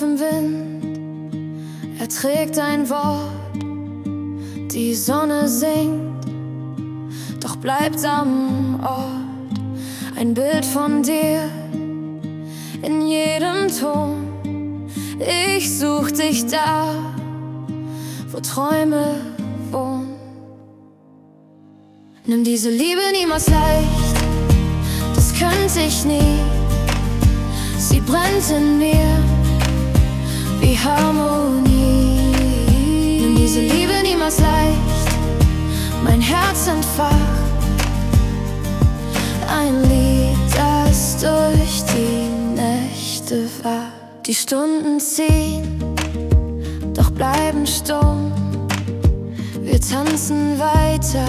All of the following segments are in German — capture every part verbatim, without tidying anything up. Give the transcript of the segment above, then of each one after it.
im Wind, er trägt ein Wort. Die Sonne singt, doch bleibt am Ort ein Bild von dir in jedem Ton. Ich such dich da, wo Träume wohnen. Nimm diese Liebe niemals leicht, das könnte ich nie. Sie brennt in mir wie Harmonie. Nimm diese Liebe niemals leicht, mein Herz entfacht ein Lied, das durch die Nächte wacht. Die Stunden ziehen, doch bleiben stumm. Wir tanzen weiter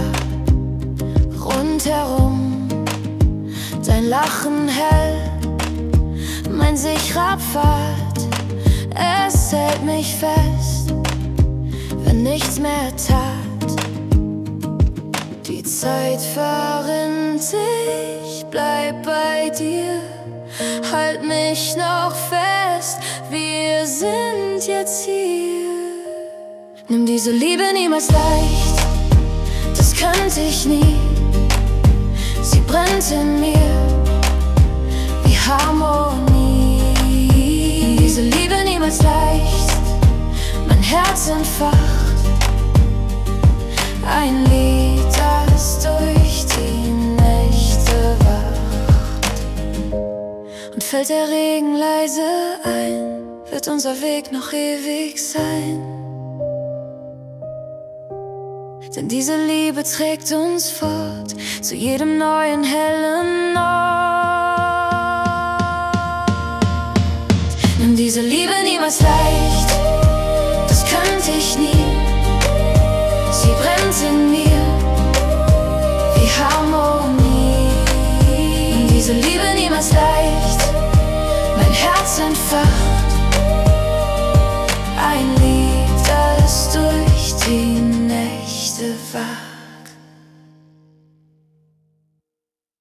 rundherum. Dein Lachen hell, mein sicherer Pfad. Es hält mich fest, wenn nichts mehr tat. Die Zeit verrinnt, ich bleib bei dir. Halt mich noch fest, wir sind jetzt hier. Nimm diese Liebe niemals leicht, das könnte ich nie. Sie brennt in mir wie Harmonie. Nimm diese Liebe niemals leicht, mein Herz entfacht ein Lied, das durch die Nächte wacht. Und fällt der Regen leise ein, wird unser Weg noch ewig sein. Denn diese Liebe trägt uns fort zu jedem neuen hellen Ort. Nimm diese Liebe niemals leicht, das könnte ich nie. Sie brennt in mir wie Harmonie. Nimm diese Liebe niemals leicht, mein Herz entfacht